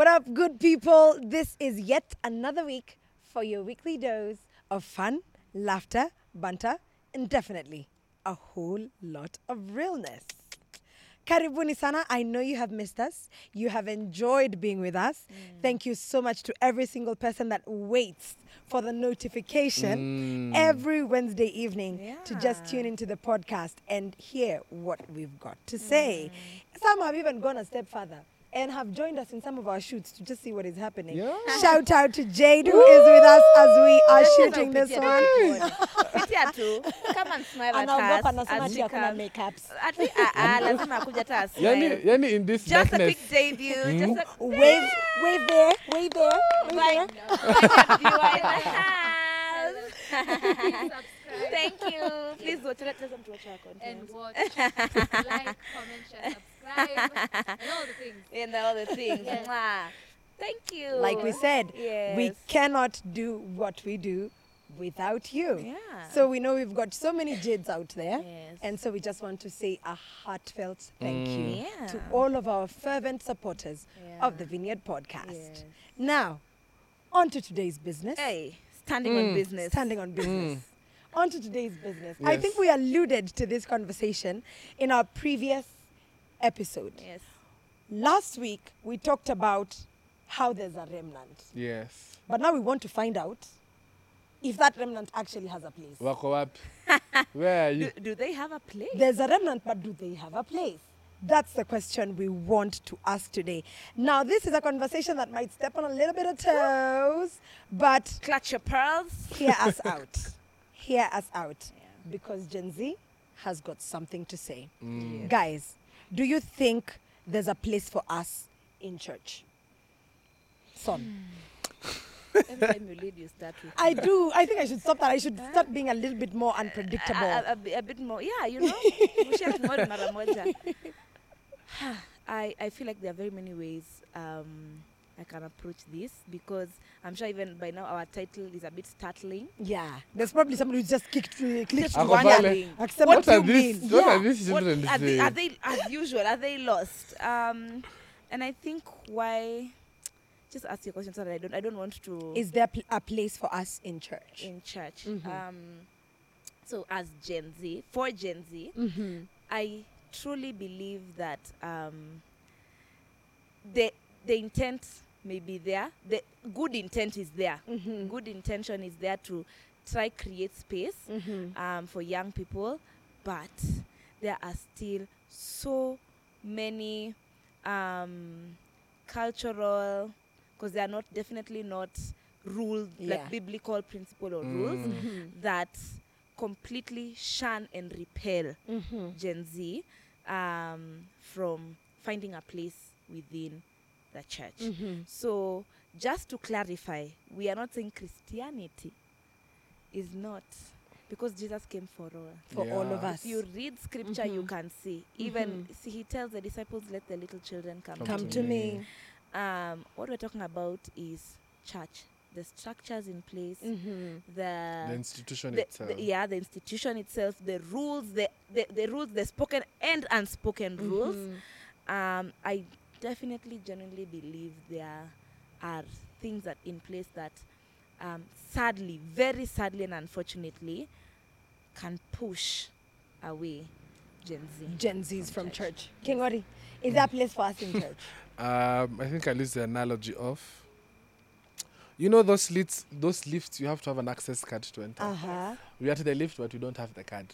What up, good people? This is yet another week for your weekly dose of fun, laughter, banter, and definitely a whole lot of realness. Karibuni sana. I know you have missed us. You have enjoyed being with us. Thank you so much to every single person that waits for the notification every Wednesday evening to just tune into the podcast and hear what we've got to say. Some have even gone a step further and have joined us in some of our shoots to just see what is happening. Yeah. Shout out to Jade, who is with us as we are shooting this one. Pitia tu. Come and smile at Anaogopa us. anasema as ati we hakuna come. makeups. Lazima akuja hata asmile. Yani in this Just a darkness. quick debut. Just a Wave there, wave there, wave there. viewer in the house. Thank you. Please watch it. Tell them to watch our content. And watch, like, comment, share, subscribe, and all the things. And all the things. Yes. Mwah. Thank you. Like we said, we Yes. cannot do what we do without you. Yeah. So we know we've got so many Jades out there. Yes. And so we just want to say a heartfelt thank you Yeah. to all of our fervent supporters Yeah. of the Vineyard Podcast. Yes. Now, on to today's business. Hey, standing on business. Standing on business. On to today's business. I Yes. think we alluded to this conversation in our previous episode. Yes. Last week, we talked about how there's a remnant. Yes. But now we want to find out if that remnant actually has a place. Wako wapi? Where are you? Do they have a place? There's a remnant, but do they have a place? That's the question we want to ask today. Now, this is a conversation that might step on a little bit of toes, but Clutch your pearls. hear us out. Hear us out. Yeah. Because Gen Z has got something to say. Yes. Guys, do you think there's a place for us in church? Son. Every time you lead, you start with. I do. I think I should stop that. I should start being a little bit more unpredictable. A bit more. Yeah, you know. Mshia tumoja mara moja. I feel like there are very many ways I can approach this, because I'm sure even by now our title is a bit startling. Yeah. There's probably somebody who just clicked Just one wondering. accept What what are you these? mean. What Yeah. are these What, children are saying? they, as usual, are they lost? And I think why, just ask your question so that I don't want to Is there a place for us in church? in church. Mhm. So as Gen Z, for Gen Z, Mm-hmm. I truly believe that the intent may be there. The good intent is there. Mm-hmm. Good intention is there to try create space Mm-hmm. for young people, but there are still so many cultural, because they are not definitely not rules, Yeah. like biblical principle or rules, that completely shun and repel Mm-hmm. Gen Z from finding a place within the church. Mm-hmm. So just to clarify, we are not saying Christianity is not, because Jesus came for all. For all of Yeah. us. If you read scripture, you Mhm. can see. Even see, he tells the disciples, "Let the little children come Come to to me." me. What we're talking about is church, the structures in place, Mm-hmm. The institution the itself. the institution itself, the rules, the rules, the spoken and unspoken rules. I definitely genuinely believe there are things that in place that sadly, very sadly and unfortunately, can push away Gen Z. Gen Z's from church. King Ori, is there a place for us in church? I think I'll use the analogy of, you know, those lifts, you have to have an access card to enter. Uh-huh. We are at the lift, but we don't have the card.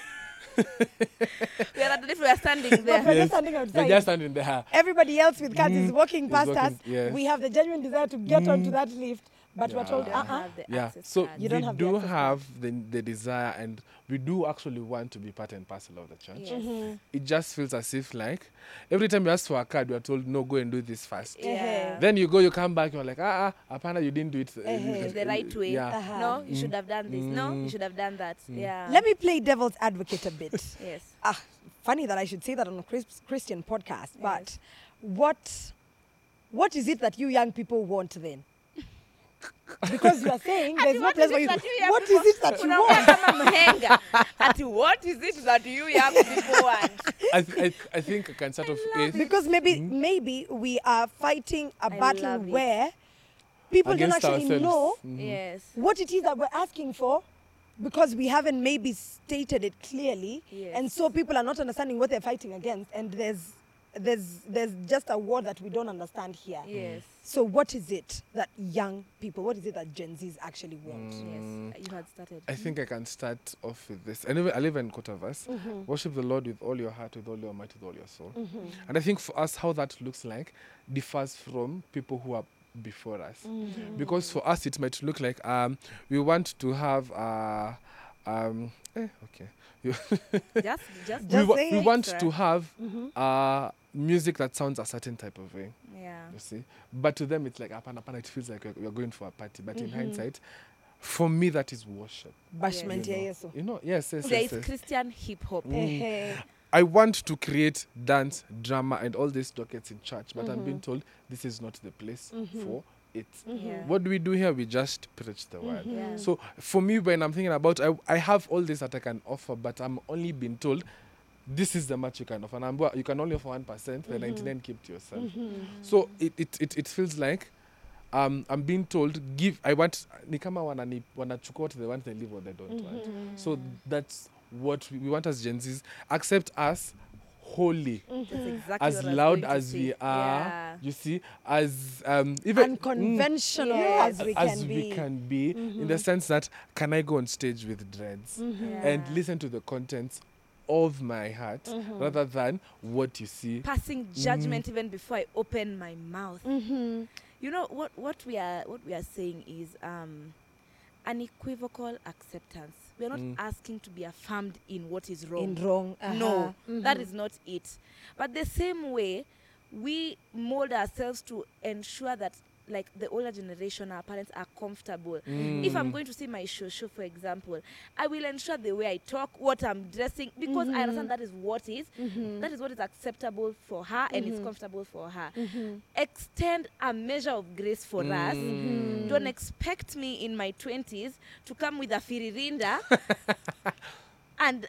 We are at the lift, we are standing But there. we're Yes. just standing They're outside. just standing there. Everybody else with cards is walking Is past walking, us. yes. We have the genuine desire to get onto that lift, but we're Yeah. told, We don't uh-uh. have the Yeah, access so card. You don't we have the do access have the desire, and we do actually want to be part and parcel of the church. Yes. Mm-hmm. It just feels as if like every time you ask for a card, you are told, no, go and do this first. Yeah. Then you go, you come back, you're like, apana, you didn't do it The right way. Yeah. Uh-huh. No, you should have done this. No, you Mm. should have done that. Yeah. Let me play devil's advocate a bit. Yes. Funny that I should say that on a Christian podcast, but what is it that you young people want then? Because you are saying there's no what place is for it you. that you young What people- is it that you Unaongea want? kama mhenga. Ati what is it that you young people want? I think I can start off with Because maybe we are fighting a I battle love it. where people against don't actually ourselves. know Yes. what it is that we're asking for because we haven't maybe stated it clearly. Yes. And so people are not understanding what they're fighting against. And there's just a war that we don't understand here. Yes. So what is it that young people, what is it that Gen Zs actually want? Yes. You had started. I think I can start off with this. I live in quote verse. Worship the Lord with all your heart, with all your might, with all your soul. And I think for us, how that looks like differs from people who are before us. Because for us, it might look like we want to have okay. Just say we it, want sir. to have music that sounds a certain type of way. yeah. You see, but to them it's like apana, it feels like we're going for a party. But in hindsight, for me that is worship. Bashment You ya know. Yesu. You know, yes. There is Christian hip hop. Ehe. I want to create dance, drama, and all these dockets in church, but I'm being told this is not the place for it. Yeah. What do we do here? We just preach the word. Yeah. So for me, when I'm thinking about, I have all this that I can offer, but I'm only being told this is the much you can offer. And you can only offer 1%, the 99 keep to yourself. So it feels like I'm being told I want ni kama wanachukua what they want, they leave what they don't want. So that's what we want as Gen Zs. Accept us wholly. That's exactly As what I was loud going to as say. we are, Yeah. you see, as even Unconventional Yes. as we as can we be. can be, in the sense that can I go on stage with dreads Yeah. and listen to the contents of my heart rather than what you see. Passing judgment even before I open my mouth. You know what we are saying is unequivocal acceptance. We are not asking to be affirmed in what is wrong. In wrong. No, that is not it. But the same way, we mold ourselves to ensure that, like the older generation, our parents are comfortable. If I'm going to see my show, for example, I will ensure the way I talk, what I'm dressing, because I understand that is what is acceptable for her and is comfortable for her. Extend a measure of grace for us. Don't expect me in my 20s to come with a firirinda and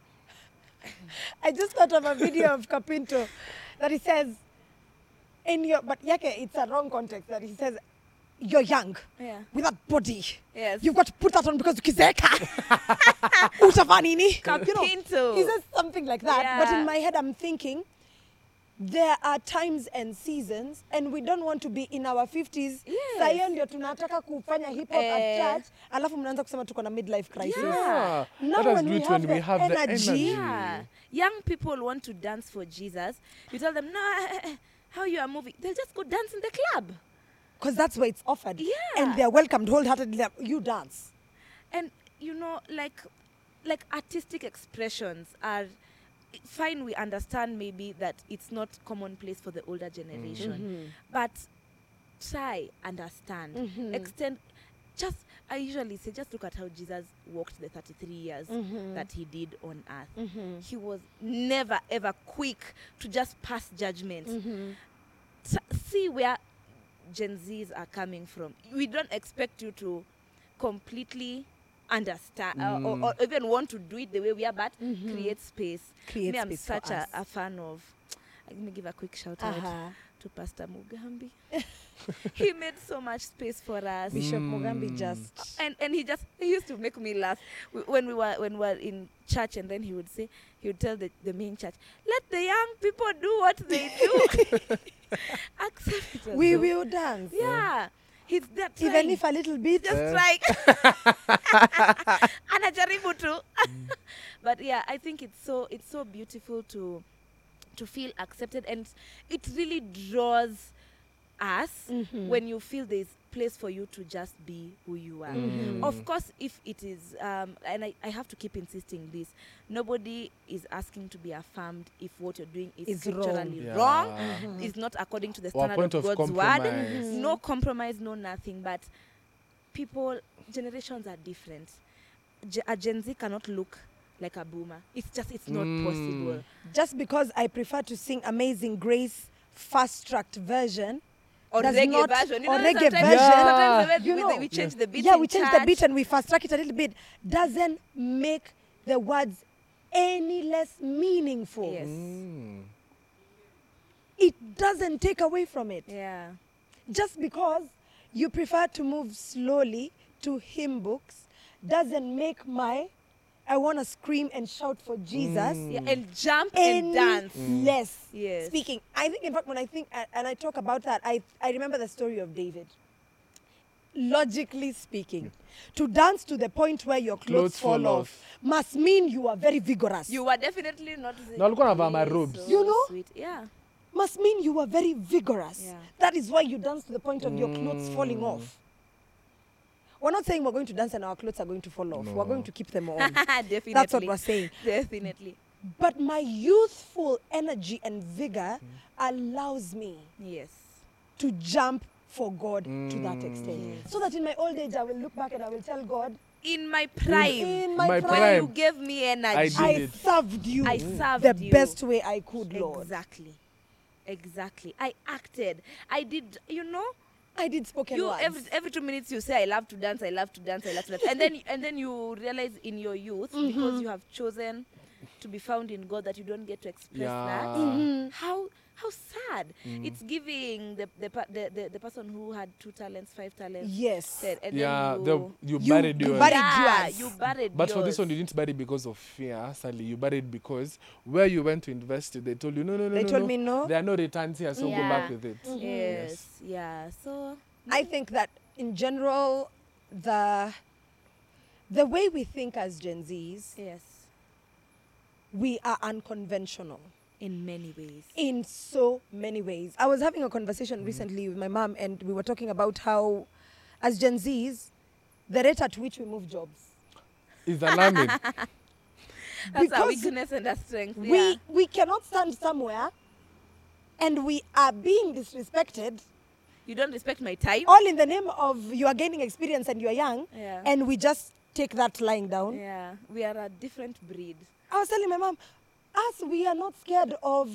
I just thought of a video of Kapinto that he says, but yake, it's a wrong context, that he says, you're young, yeah. with that body. Yes. You've got to put that on because ukizeka. Utavaa nini? Kapinto. He says something like that. But Yeah. in my head, I'm thinking, there are times and seasons, and we don't want to be in our 50s. Yes. Saa hiyo ndio tunataka kufanya hip hop at Eh. church, alafu mnaanza kusema tuko na midlife crisis. Yeah. Now Let us when do we it have when we the have the energy. energy. Yeah. Young people want to dance for Jesus. You tell them, no, how you are moving. They'll just go dance in the club. Because that's where it's offered. Yeah. And they're welcomed wholeheartedly. Like, you dance. And, you know, like artistic expressions are fine. We understand maybe that it's not commonplace for the older generation. But try, understand, extend. I usually say, just look at how Jesus walked the 33 years that he did on earth. He was never, ever quick to just pass judgment. See where Gen Zs are coming from. We don't expect you to completely understand or even want to do it the way we are, but create space. Create Me, I'm space for such us. a fan of. Let me give a quick shout out to Pastor Mugambi. He made so much space for us. Bishop Mugambi just. And he used to make me laugh when we were in church, and then he would tell the main church, let the young people do what they do. Accept it. We will dance. Yeah. He's that Even if a little bit. just like anajaribu tu. But yeah, I think it's so beautiful to feel accepted, and it really draws us when you feel there's place for you to just be who you are. Of course, if it is and I have to keep insisting this, nobody is asking to be affirmed if what you're doing is It's scripturally wrong. wrong, Yeah. is not according to the Or a standard point of of God's compromise. word. No compromise, no nothing. But generations are different. A Gen Z cannot look like a boomer. It's not possible. Just because I prefer to sing Amazing Grace fast-tracked version or does reggae not, version. You or know, reggae sometimes, version, sometimes the way you know, we change the beat. yeah, in we change the beat church. and we fast track it a little bit, doesn't make the words any less meaningful. Yes. It doesn't take away from it. Yeah. Just because you prefer to move slowly to hymn books doesn't make my I want to scream and shout for Jesus Yeah, and jump any and dance. less Yes. speaking. I think, in fact, when I think and I talk about that, I remember the story of David. Logically speaking, to dance to the point where your clothes fall off must mean you are very vigorous. You were definitely not. Na walikuwa wanavaa marobes. so You know? Sweet. Yeah. Must mean you are very vigorous. Yeah. That is why you dance to the point of your clothes falling off. We're not saying we're going to dance and our clothes are going to fall off. We're going to keep them on. Definitely. That's what we're saying. Definitely. But my youthful energy and vigor allows me Yes. to jump for God to that extent. So that in my old age, I will look back and I will tell God, In my prime. in my My prime, When you prime. gave me energy. I I did it. served you I served the you. best way I could, Lord. Exactly. I acted. I did, you know, I did spoken you words. every 2 minutes you say I love to dance, I love to dance, I love to dance. And then you realize in your youth, because you have chosen to be found in God, that you don't get to express that. Yeah. How sad. It's giving the person who had 2 talents, 5 talents. Yes. said, and Yeah, then you You buried yours. buried yeah, yours. you buried But for yours. this one, you didn't bury because of fear, Sally. You buried because where you went to invest it, they told you, no. They told me no. There are no returns here, so go Yeah. back with it. Yes, yeah. So I think that in general, the way we think as Gen Zs, yes, we are unconventional in many ways. in so many ways. I was having a conversation recently with my mom, and we were talking about how, as Gen Zs, the rate at which we move jobs, It's alarming. That's our because weakness and our strength. Yeah. we cannot stand somewhere and we are being disrespected, You don't respect my time. all in the name of you are gaining experience and you are young, Yeah. and we just take that lying down. Yeah, we are a different breed. I was telling my mom, us, we are not scared of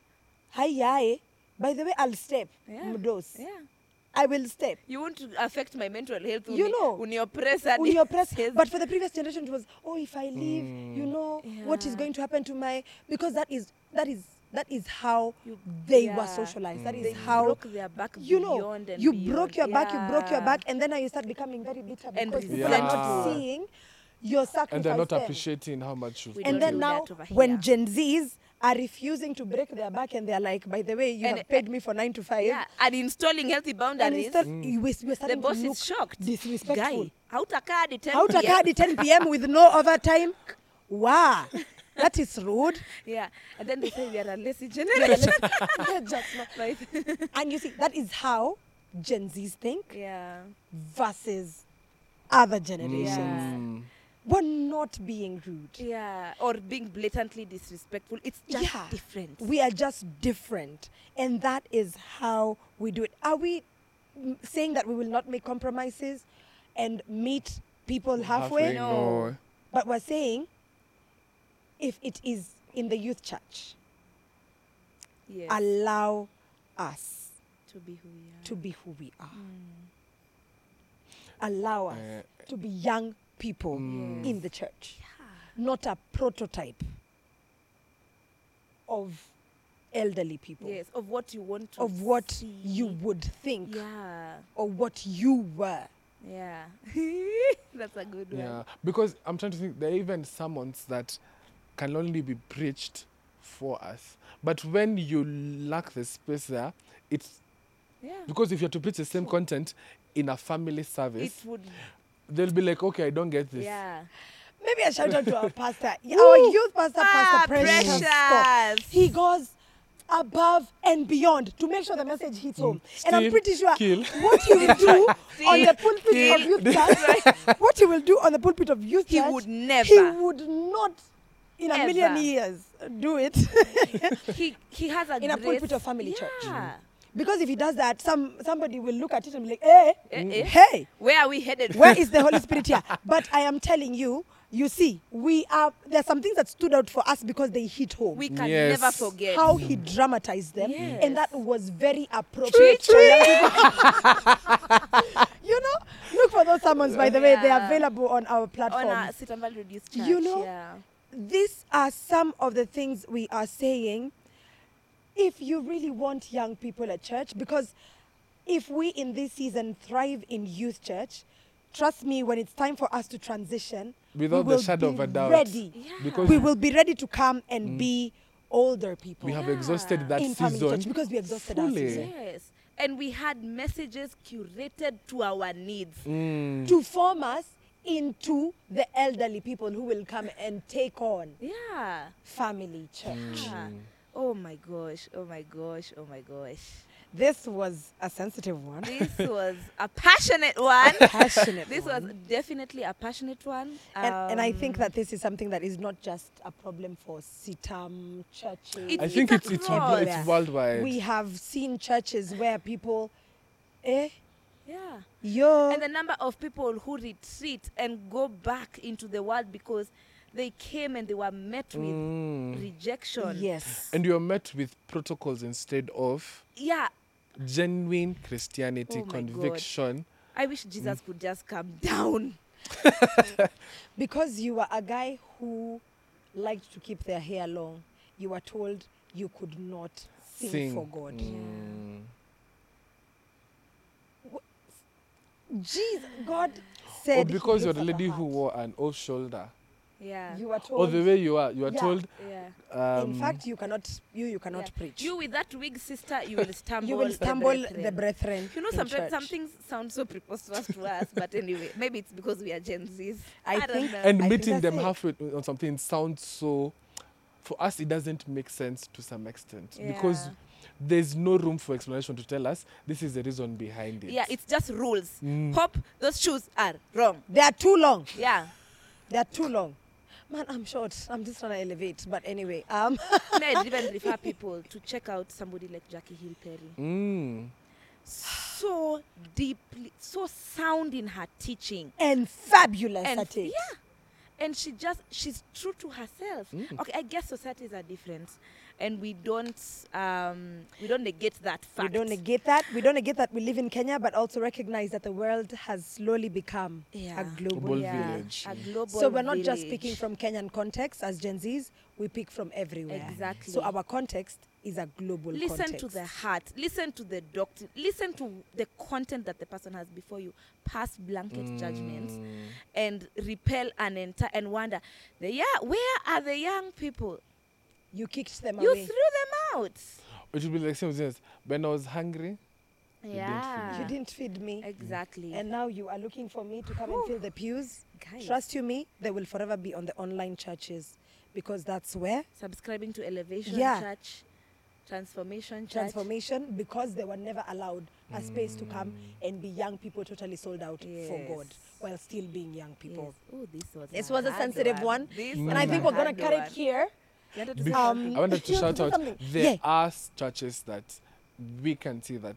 hi. By the way, I'll step. Yeah. Mdos. Yeah. I will step. You won't affect my mental health. You know. When you're pressed. We oppress. But for the previous generation, it was, oh, if I leave, you know, what is Yeah. going to happen to my... Because that is how You- they were yeah. socialized. That is They how... broke their back You know, beyond and you beyond. broke your back, Yeah. and then now you start becoming very bitter And because people are not resentful. seeing your sacrifice. And they're not then. appreciating how much you've We And don't then do now, that over when here. Gen Zs are refusing to break their back, and they're like, by the way, you And- have paid me for 9 to 5. Yeah, and installing healthy And boundaries. instead, we're The starting boss to look is shocked. disrespectful. Guy, hautakaa hadi 10 Out a PM. card at 10 p.m. with no overtime. Wow, that is rude. Yeah, and then they say we are a lazy generation. Just not- Like, And you see, that is how Gen Zs think yeah. versus other generations. Yeah. We're not being rude. Yeah, or being blatantly disrespectful. It's just Yeah. different. We are just different. And that is how we do it. Are we saying that we will not make compromises and meet people halfway? No. But we're saying if it is in the youth church, Yes, allow us to be who we are. to be who we are. Allow us to be young people in the church, not a prototype of elderly people, Yes, of what you want to of what see. you would think Yeah, or what you were. yeah. That's a good one. Yeah, because I'm trying to think, there are even sermons that can only be preached for us. But when you lack the space there, it's Yeah. because if you have to preach the same content in a family service, It would, they'll be like, okay, I don't get this. yeah. Maybe a shout out to our pastor. Our youth pastor, Pastor Precious. Scott. He goes above and beyond to make sure the message hits home. And I'm Steal, pretty sure kill. what he will do on the pulpit kill. of youth church, what he will do on the pulpit of youth He church, would never. he would not in a million Ever. years do it He has a in a grace. pulpit of family church. Yeah. Because if he does that, somebody will look at it and be like, hey, Eh, eh. hey, Where are we headed? where is the Holy Spirit here? But I am telling you You see, there's some things that stood out for us because they hit home. We can Yes. never forget. How he dramatized them, Yes. and that was very appropriate. for young people. You know, look for those sermons. By the way, they are Yeah. available on our On platform. our Sitamval Reduced Church. You know, yeah. These are some of the things we are saying. If you really want young people at church, because if we in this season thrive in youth church, trust me, when it's time for us to transition, Without we the will shadow be of a doubt. ready. Yeah. Because We will be ready to come and be older people we have Yeah. exhausted that in family season church because we exhausted our fully. season. Yes. And we had messages curated to our needs. Mm. To form us into the elderly people who will come and take on Yeah. family church. Yeah. Oh my gosh. Oh my gosh. Oh my gosh. This was a sensitive one. This was a passionate one. Passionate This one. was definitely a passionate one. And I think that this is something that is not just a problem for Sitam churches. I It's think it's across. it's worldwide. We have seen churches where people, yeah. yo, And the number of people who retreat and go back into the world because they came and they were met with rejection. yes. And you are met with protocols instead of Yeah. genuine Christianity, Oh my God. conviction. I wish Jesus could just come down. Because you were a guy who liked to keep their hair long, you were told you could not sing for God. Jesus, God said. Or because he you're looks the at the lady who heart. wore an off shoulder. Yeah. You were told. Or the way you are Yeah. told. Yeah. in fact, you cannot Yeah. preach. You with that wig, sister, you will stumble. You will stumble brethren. the brethren. You know, in sometimes church. some things sound so preposterous to us, but anyway, maybe it's because we are Gen Zs. I don't think- know. And I think meeting that's them it. halfway on something sounds so. For us, it doesn't make sense to some extent because Yeah. there's no room for explanation to tell us this is the reason behind it. Yeah, it's just rules. Mm. Hope those shoes are wrong. They are too long. Yeah. They are too long. Man, I'm short. I'm just trying to elevate. But anyway, May I even refer people to check out somebody like Jackie Hill Perry. Mm. So deeply, so sound in her teaching. and fabulous And at it. yeah. And she's true to herself. Okay, I guess societies are different. And we don't negate that fact. We don't negate that. We don't negate that we live in Kenya, but also recognize that the world has slowly become Yeah. a global. Global Yeah, village. a global So we're not just village. speaking from Kenyan context as Gen Zs. We pick from everywhere. Exactly. So our context is a global Listen context. to the heart. Listen to the doctrine. Listen to the content that the person has before you. Pass blanket judgment and repel and wonder, where are the young people? You kicked them You away. threw them out. It would be like same thing as when I was hungry. Yeah. You didn't feed me. Exactly. And now you are looking for me to come and fill the pews. Guys. Trust you me, they will forever be on the online churches because that's where Subscribing to Elevation Yeah. Church, Transformation Church. transformation, because they were never allowed a space to come and be young people totally sold out for Yes. God while still being young people. Yes. Oh, This was a sensitive one. This And was I think a we're going hard to cut it one. here. You wanted to say Bef- something? I wanted to you shout want out. to say something? There Yeah. are churches that we can see that.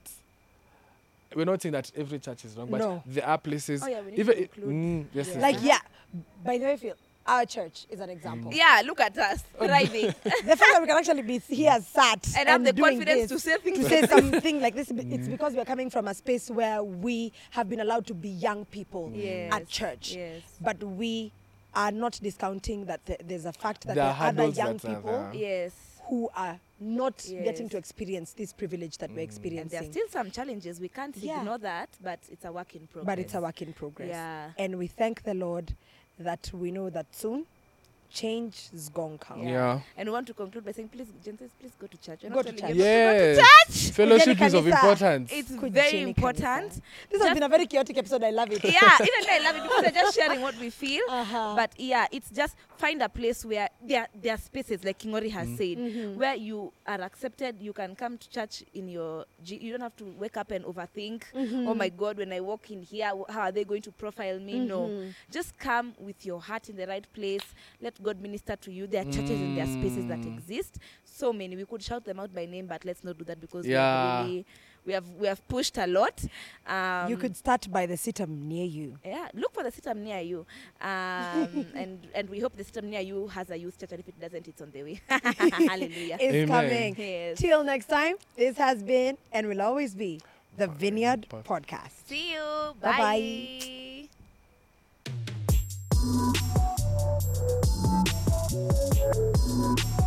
We're not saying that every church is wrong, but No. there are places. Oh, yeah, we need even to include. yes, Yeah. yes, Like, yes. yeah, by the way, Phil, our church is an example. Yeah, look at us thriving The fact that we can actually be here sat and have the doing confidence this, to say things. to say something like this, it's because we're coming from a space where we have been allowed to be young people Yes, at church. yes. But we are not discounting that there's a fact that There there are are other hurdles young that are people there. Yes. who are not getting Yes. to experience this privilege that we're And experiencing. there are still some challenges. We can't Yeah. ignore that, but it's a work in progress. But it's a work in progress. Yeah. And we thank the Lord that we know that soon change is going to come. Yeah. And we want to conclude by saying, please, gentles, please go to church. We're Go not to telling church. you Yes. not to go to church. Fellowship is of Kanisa. importance. It's Kujeni very kanisa. important. This has Just- been a very chaotic episode. I love it. Yeah, even though I love it because we're just sharing what we feel. Uh-huh. But yeah, it's just find a place where there are spaces, like Kingori has said, Mm-hmm. where you are accepted. You can come to church in your. You don't have to wake up and overthink. Mm-hmm. Oh my God, when I walk in here, how are they going to profile me? Mm-hmm. No, just come with your heart in the right place. Let God minister to you. There are churches and there are spaces that exist. So many. We could shout them out by name, but let's not do that because Yeah. we have pushed a lot. You could start by the sitam near you. Yeah, look for the sitam near you, and we hope the sitam near you has a youth church, and if it doesn't, it's on the way. Hallelujah. It's Amen. coming. Yes. Till next time, this has been and will always be the Vineyard Podcast. See you. Bye-bye. Bye.